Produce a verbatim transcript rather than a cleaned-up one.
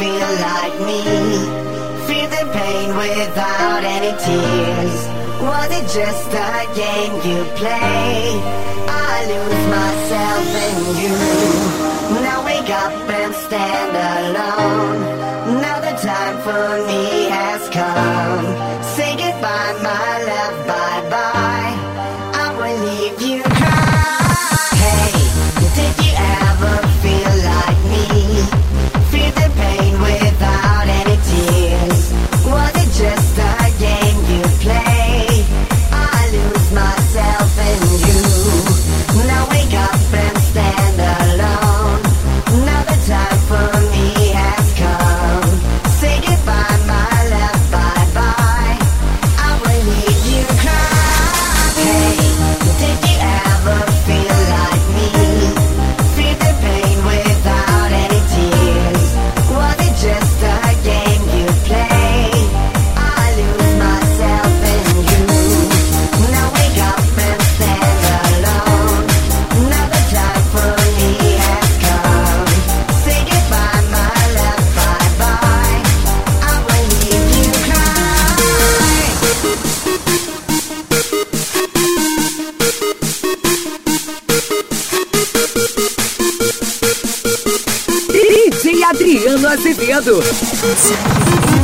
feel like me? Feel the pain without any tears. Was it just a game you play? I lose myself in you. Now wake up and stand alone. Now the time for me has come. Say goodbye, my love, bye-bye. I will leave you cry. Hey, did you ever feel like me? Feel the pain without any tears. Was it just a game you play? I lose myself in you. Now wake up and stand alone. Now the time for me has come. Say goodbye, my love, bye-bye. I will leave you cry. Hey, did you ever feel like me? Feel the pain without any tears. Was it just a game you play? I lose myself in you. Now wake up and stand alone. Now the time for me has come. Say goodbye, my love, bye-bye. I will leave you cry. D J Adriano Azevedo.